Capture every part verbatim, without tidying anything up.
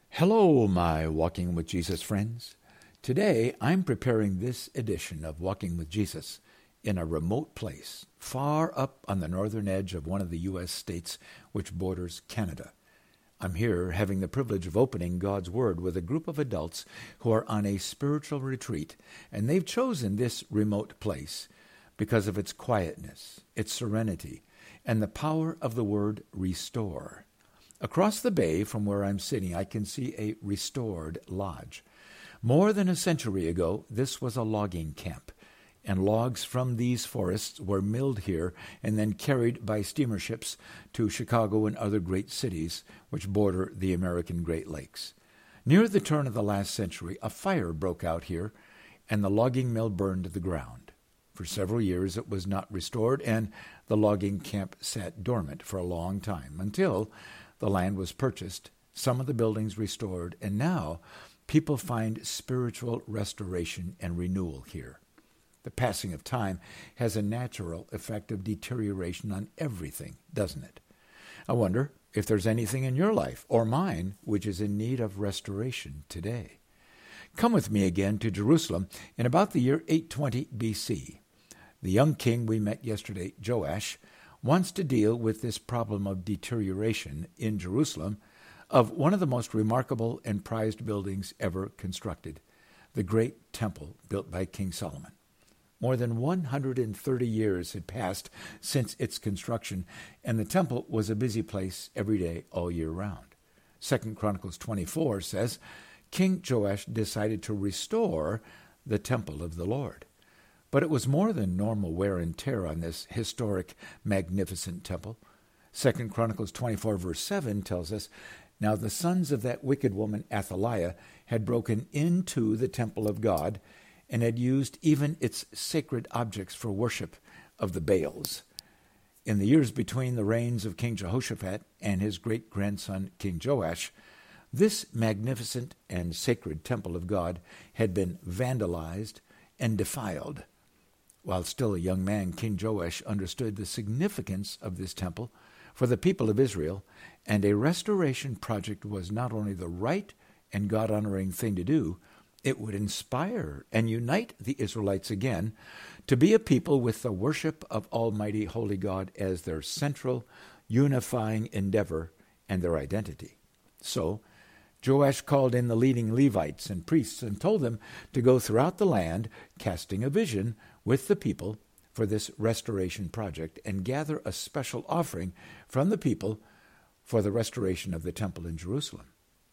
Hello, my Walking with Jesus friends. Today, I'm preparing this edition of Walking with Jesus in a remote place, far up on the northern edge of one of the U S states which borders Canada. I'm here having the privilege of opening God's Word with a group of adults who are on a spiritual retreat, and they've chosen this remote place because of its quietness, its serenity, and the power of the word restore. Across the bay from where I'm sitting, I can see a restored lodge. More than a century ago, this was a logging camp, and logs from these forests were milled here and then carried by steamer ships to Chicago and other great cities which border the American Great Lakes. Near the turn of the last century, a fire broke out here, and the logging mill burned to the ground. For several years it was not restored, and the logging camp sat dormant for a long time, until the land was purchased, some of the buildings restored, and now people find spiritual restoration and renewal here. The passing of time has a natural effect of deterioration on everything, doesn't it? I wonder if there's anything in your life, or mine, which is in need of restoration today. Come with me again to Jerusalem in about the year eight twenty B C. The young king we met yesterday, Joash, wants to deal with this problem of deterioration in Jerusalem of one of the most remarkable and prized buildings ever constructed, the great temple built by King Solomon. More than one hundred thirty years had passed since its construction, and the temple was a busy place every day all year round. Second Chronicles twenty-four says, King Joash decided to restore the temple of the Lord. But it was more than normal wear and tear on this historic, magnificent temple. Second Chronicles twenty-four, verse seven tells us, Now the sons of that wicked woman Athaliah had broken into the temple of God and had used even its sacred objects for worship of the Baals. In the years between the reigns of King Jehoshaphat and his great-grandson King Joash, this magnificent and sacred temple of God had been vandalized and defiled. While still a young man, King Joash understood the significance of this temple for the people of Israel, and a restoration project was not only the right and God-honoring thing to do, it would inspire and unite the Israelites again to be a people with the worship of Almighty Holy God as their central, unifying endeavor and their identity. So, Joash called in the leading Levites and priests and told them to go throughout the land, casting a vision with the people for this restoration project and gather a special offering from the people for the restoration of the temple in Jerusalem.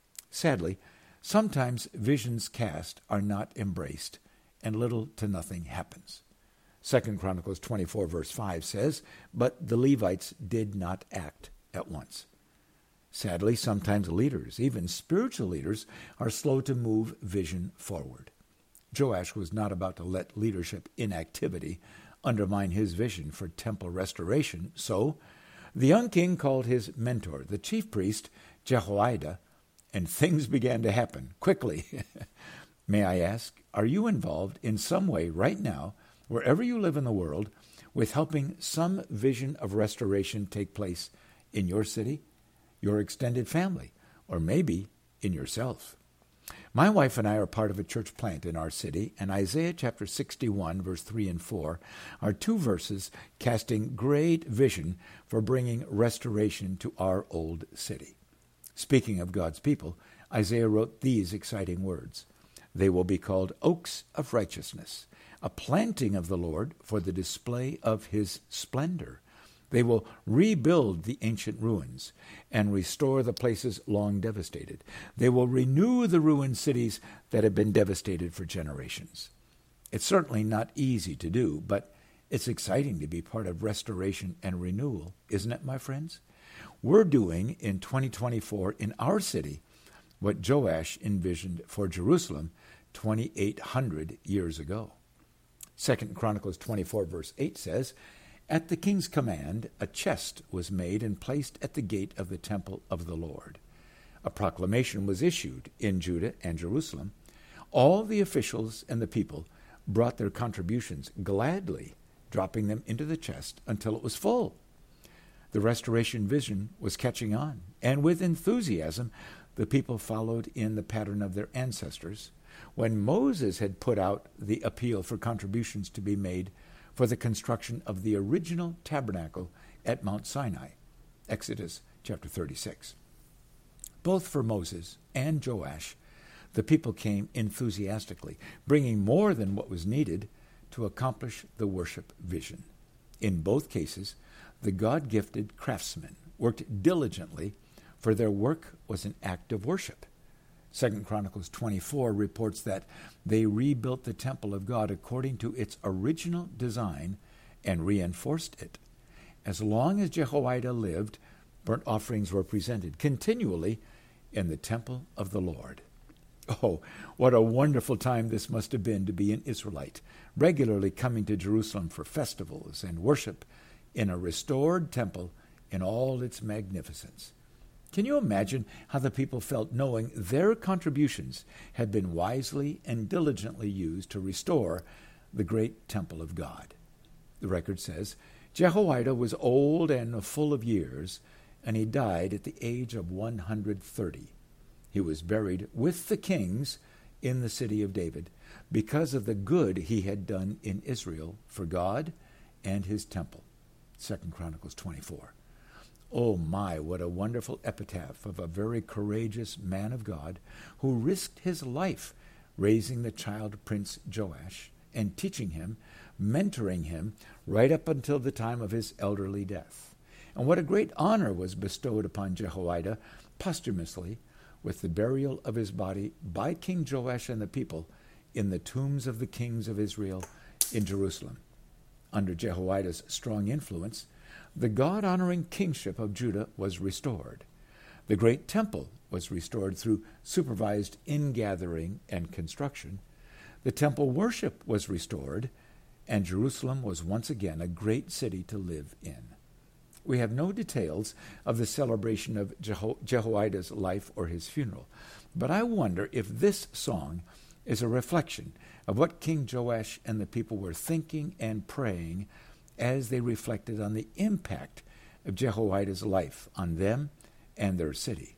Sadly, sometimes visions cast are not embraced, and little to nothing happens. Second Chronicles twenty-four, verse five says, But the Levites did not act at once. Sadly, sometimes leaders, even spiritual leaders, are slow to move vision forward. Joash was not about to let leadership inactivity undermine his vision for temple restoration, so the young king called his mentor, the chief priest, Jehoiada, and things began to happen quickly. May I ask, are you involved in some way right now, wherever you live in the world, with helping some vision of restoration take place in your city, your extended family, or maybe in yourself? My wife and I are part of a church plant in our city, and Isaiah chapter sixty-one, verse three and four, are two verses casting great vision for bringing restoration to our old city. Speaking of God's people, Isaiah wrote these exciting words, They will be called oaks of righteousness, a planting of the Lord for the display of his splendor. They will rebuild the ancient ruins and restore the places long devastated. They will renew the ruined cities that have been devastated for generations. It's certainly not easy to do, but it's exciting to be part of restoration and renewal, isn't it, my friends? We're doing in twenty twenty-four in our city what Joash envisioned for Jerusalem twenty-eight hundred years ago. Second Chronicles twenty-four, verse eight says, At the king's command, a chest was made and placed at the gate of the temple of the Lord. A proclamation was issued in Judah and Jerusalem. All the officials and the people brought their contributions gladly, dropping them into the chest until it was full. The restoration vision was catching on, and with enthusiasm, the people followed in the pattern of their ancestors when Moses had put out the appeal for contributions to be made for the construction of the original tabernacle at Mount Sinai, Exodus chapter thirty-six. Both for Moses and Joash, the people came enthusiastically, bringing more than what was needed to accomplish the worship vision. In both cases, the God-gifted craftsmen worked diligently, for their work was an act of worship. Second Chronicles twenty-four reports that they rebuilt the temple of God according to its original design and reinforced it. As long as Jehoiada lived, burnt offerings were presented continually in the temple of the Lord. Oh, what a wonderful time this must have been to be an Israelite, regularly coming to Jerusalem for festivals and worship in a restored temple in all its magnificence. Can you imagine how the people felt knowing their contributions had been wisely and diligently used to restore the great temple of God? The record says, Jehoiada was old and full of years, and he died at the age of one hundred thirty. He was buried with the kings in the city of David because of the good he had done in Israel for God and his temple. Second Chronicles twenty-four. Oh my, what a wonderful epitaph of a very courageous man of God who risked his life raising the child Prince Joash and teaching him, mentoring him right up until the time of his elderly death. And what a great honor was bestowed upon Jehoiada posthumously with the burial of his body by King Joash and the people in the tombs of the kings of Israel in Jerusalem. Under Jehoiada's strong influence, the God-honoring kingship of Judah was restored. The great temple was restored through supervised ingathering and construction. The temple worship was restored, and Jerusalem was once again a great city to live in. We have no details of the celebration of Jeho- Jehoiada's life or his funeral, but I wonder if this song is a reflection of what King Joash and the people were thinking and praying as they reflected on the impact of Jehoiada's life on them and their city.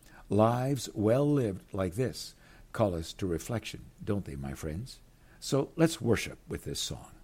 Lives well lived like this call us to reflection, don't they, my friends? So let's worship with this song.